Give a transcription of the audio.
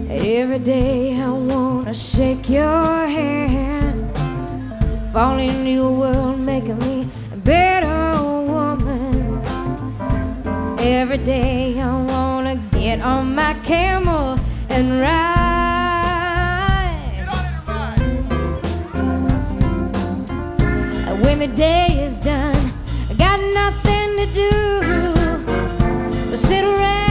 Every day I wanna shake your hand, fall into your world, making me a better woman. Every day I wanna get on my camel and ride. Get on it and ride. When the day is done, I got nothing to do but sit around